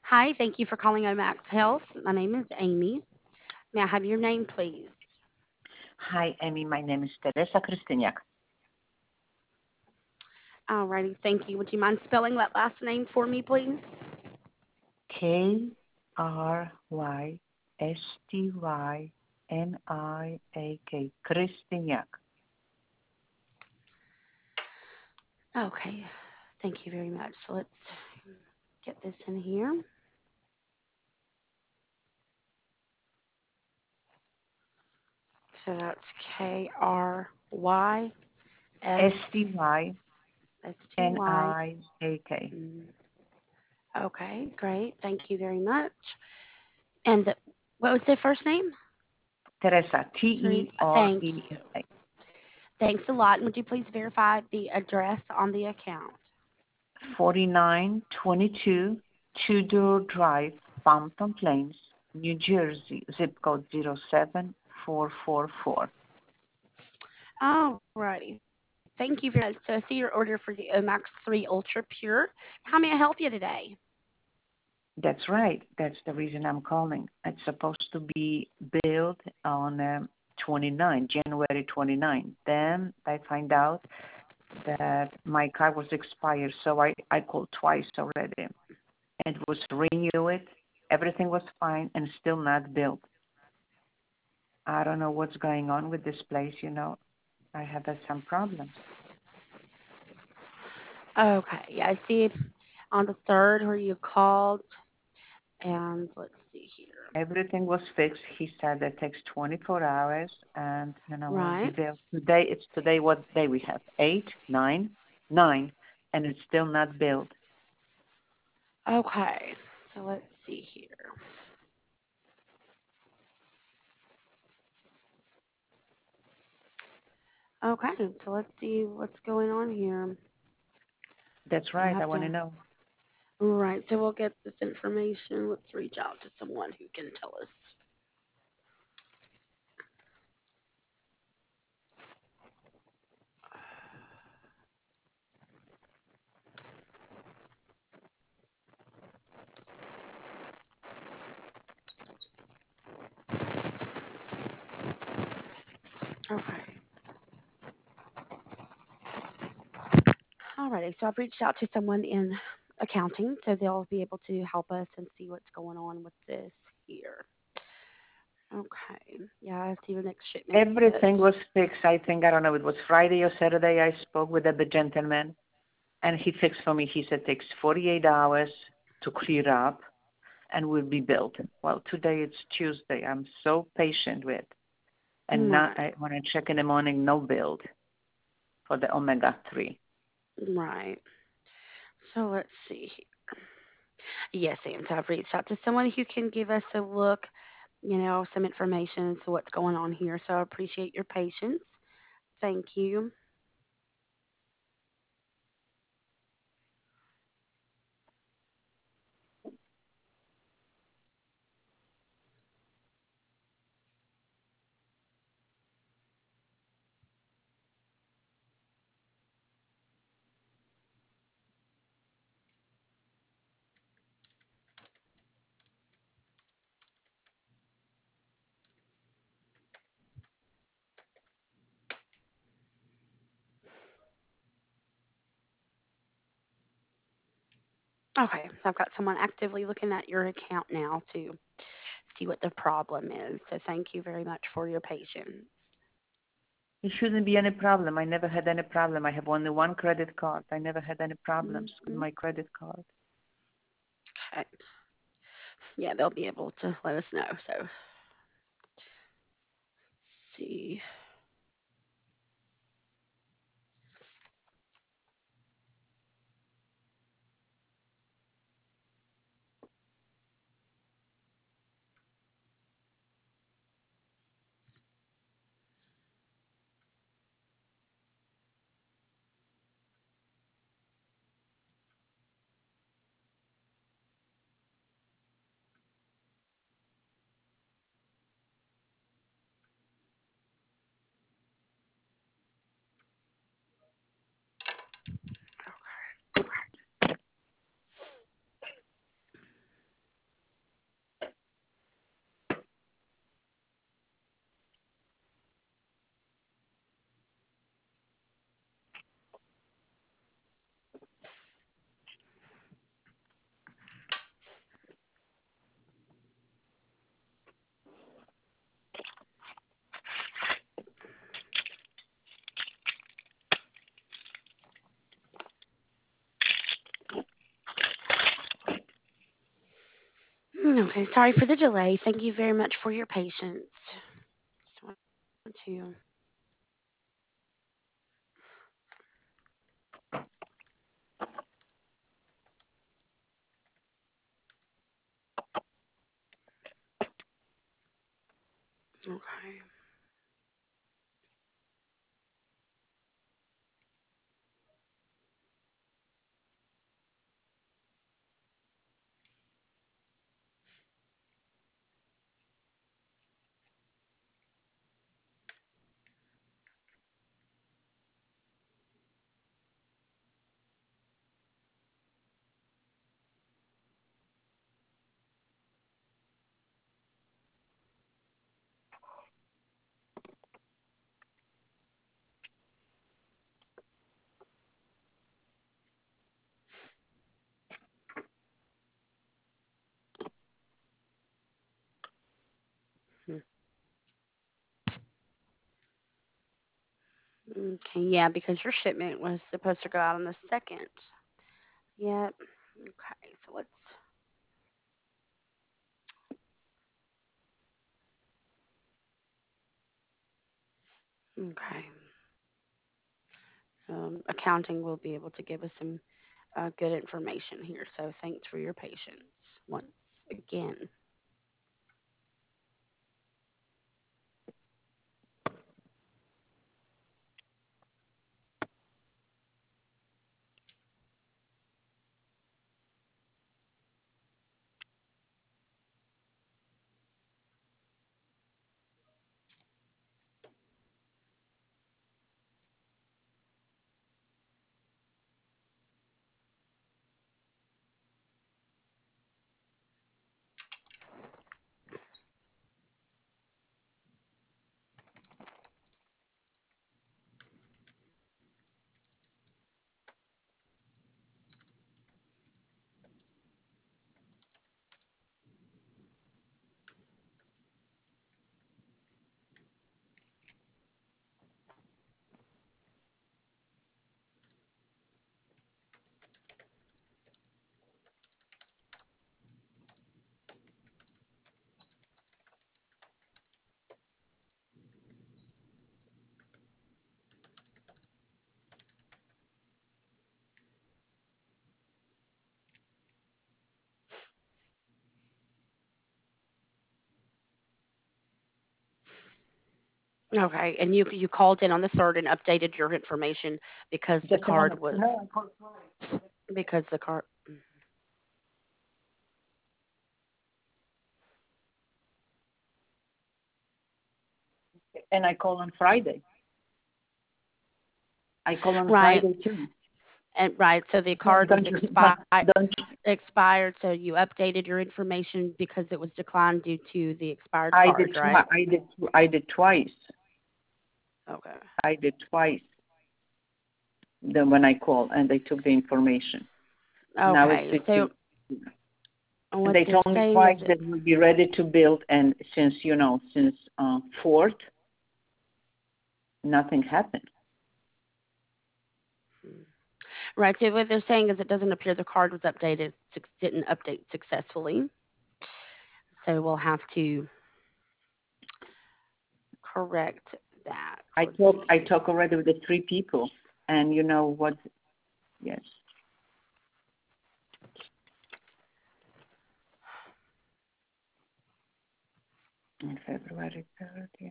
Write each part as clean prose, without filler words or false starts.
Hi, thank you for calling Omax Health. My name is Amy. May I have your name, please? Hi, Amy. My name is Teresa Krystyniak. Alrighty, thank you. Would you mind spelling that last name for me, please? Krystyniak. Krystyniak. Okay, thank you very much. So let's get this in here. So that's KRYSTY. Styniak. Mm, Okay, great. Thank you very much. And what was the first name? Teresa. Teresa. Thank you. Teresa. Thanks a lot. Would you please verify the address on the account? 4922 Tudor Drive, Fountain Plains, New Jersey, zip code 07444. Alrighty. Thank you very much. So I see your order for the Omax 3 Ultra Pure. How may I help you today? That's right. That's the reason I'm calling. It's supposed to be billed on January 29. Then I find out that my card was expired, so I called twice already. It was renew it. Everything was fine and still not billed. I don't know what's going on with this place. I have had some problems. Okay, yeah, I see on the 3rd where you called, and let's see here. Everything was fixed. He said it takes 24 hours and we'll be Right. billed. Today what day we have? 8, 9, 9, and it's still not billed. Okay, so let's see here. Okay, so let's see what's going on here. That's I right. I have want to to. know. All right, so we'll get this information. Let's reach out to someone who can tell us. Okay. Alrighty, so I've reached out to someone in accounting, so they'll be able to help us and see what's going on with this here. Okay, yeah, I see your next shipment Everything hit. was fixed. I think, I don't know, it was Friday or Saturday. I spoke with the gentleman and he fixed for me. He said it takes 48 hours to clear up and will be billed. Well, today it's Tuesday. I'm so patient with. And now Right, when I check in the morning, no build for the omega 3. right. So let's see here. Yes, and so I've reached out to someone who can give us a look, some information to what's going on here. So I appreciate your patience. Thank you. Okay, so I've got someone actively looking at your account now to see what the problem is. So thank you very much for your patience. It shouldn't be any problem. I never had any problem. I have only one credit card. I never had any problems with Hmm. my credit card. Okay. Yeah, they'll be able to let us know. So let's see. Okay, sorry for the delay. Thank you very much for your patience. Just want to. Okay. Hmm. Okay, yeah, because your shipment was supposed to go out on the second. Yep. Okay, so let's. Okay. Accounting will be able to give us some good information here. So thanks for your patience once again. Okay, and you called in on the third and updated your information because the Just a card moment. No, was I called twice. because the card. And I call on Friday. I call on Right, Friday too. and right. So the Don't, card was don't you? Don't you? expired. So you updated your information because it was declined due to the expired I did. card, right? I did twice. Okay. I did twice. Then when I called and they took the information. Now it's Okay. with you. So And what they they're told me saying twice is that we'll be ready to build. And since fourth, nothing happened. right. So what they're saying is it doesn't appear the card was updated, didn't update successfully. So we'll have to correct that. Let's see I here. talked already with the three people, and you know what? Yes, on February 3rd. Yeah,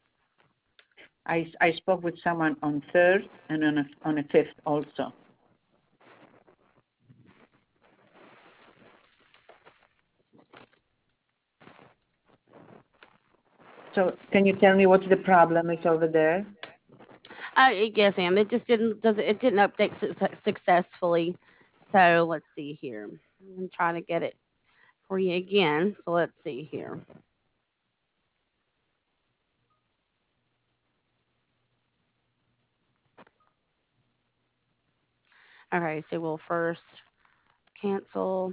I spoke with someone on third and on a fifth also. So can you tell me what the problem is over there? Yes, ma'am. It just it didn't update successfully. So let's see here. I'm trying to get it for you again. So let's see here. Okay, so we'll first cancel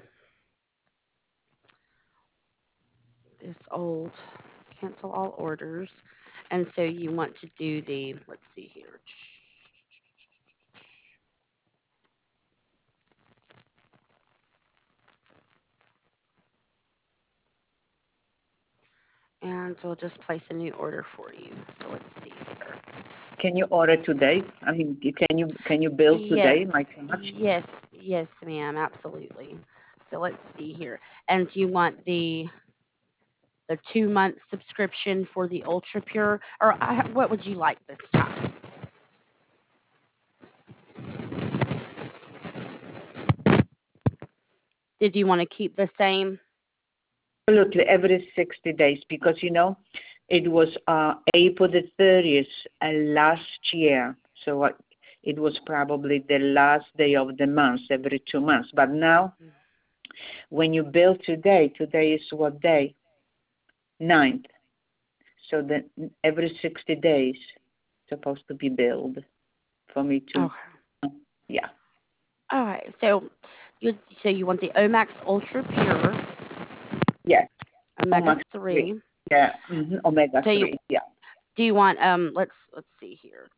this old, cancel all orders. And so you want to do the, let's see here. And so we'll just place a new order for you. So let's see here. Can you order today? I mean, can you bill today my Yes, charge? yes, ma'am, absolutely. So let's see here. And do you want the 2 month subscription for the Ultra Pure, or what would you like this time? Did you want to keep the same? Absolutely, every 60 days, because it was April the 30th last year, so it was probably the last day of the month, every 2 months. But now, when you bill today is what day? 9th. So then every 60 days supposed to be billed for me to, Okay. yeah, All right. So you want the Omax Ultra Pure yes, Omega omega 3, 3. yeah, omega So you 3, yeah. do you want let's see here.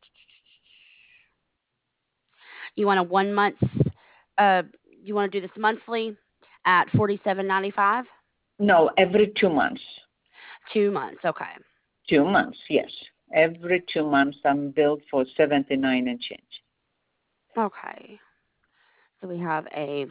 You want a 1 month uh you want to do this monthly at 47.95? No, every 2 months. 2 months, okay. 2 months, yes. Every 2 months I'm billed for 79 and change. Okay. So we have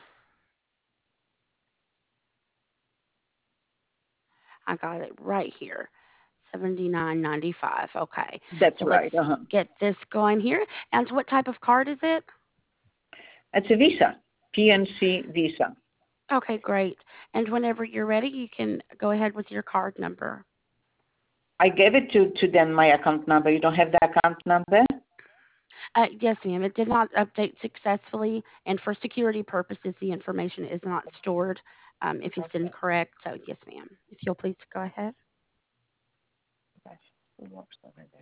I got it right here. 79.95. Okay. That's So right. let's get this going here. And what type of card is it? It's a Visa, PNC Visa. Okay, great. And whenever you're ready, you can go ahead with your card number. I gave it to them, my account number. You don't have the account number? Yes, ma'am. It did not update successfully, and for security purposes, the information is not stored if it's Okay. incorrect. So, yes, ma'am. If you'll please go ahead. It works over there.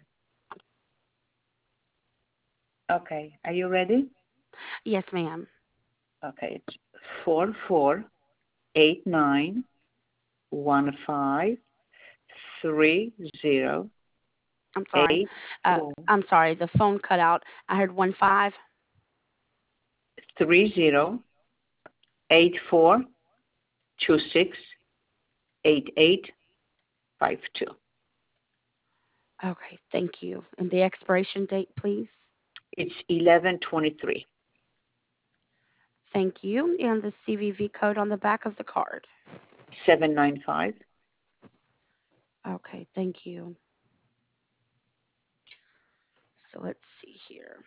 Okay, are you ready? Yes, ma'am. Okay, it's 4489153084. I'm sorry. I'm sorry. The phone cut out. I heard 1 5. 3084268852. Okay, thank you. And the expiration date, please. It's 1123. Thank you. And the CVV code on the back of the card. 795. Okay, thank you. So let's see here.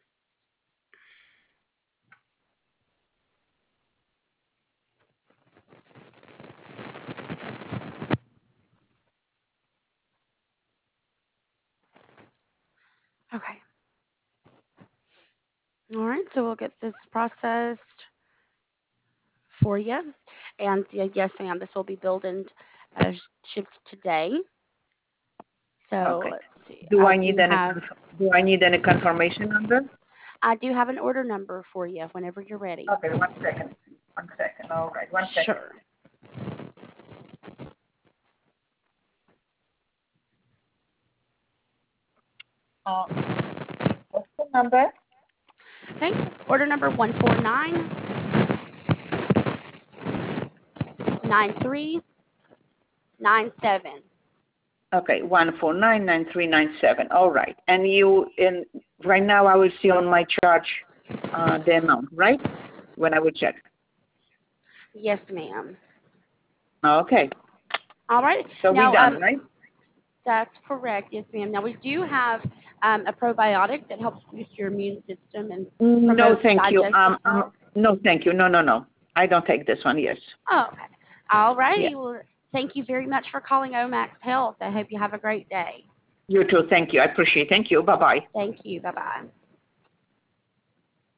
Okay. All right, so we'll get this processed for you. And yes, ma'am, this will be billed and shipped today. So Okay. let's see. Do I need any confirmation number? I do have an order number for you whenever you're ready. Okay, 1 second. 1 second. All right, 1 second. Sure. What's the number? Okay. Order number 1499397. Okay, 1499397. All right. And right now I will see on my charge the amount, right? When I will check. Yes, ma'am. Okay. All right. So we Now, done, right? that's correct. Yes, ma'am. Now we do have a probiotic that helps boost your immune system and No, promotes thank you. digestive health. No, thank you. No, no, no. I don't take this one. Yes. Oh, okay. All Yeah. righty. Well, thank you very much for calling Omax Health. I hope you have a great day. You too. Thank you. I appreciate it. Thank you. Bye-bye. Thank you. Bye bye.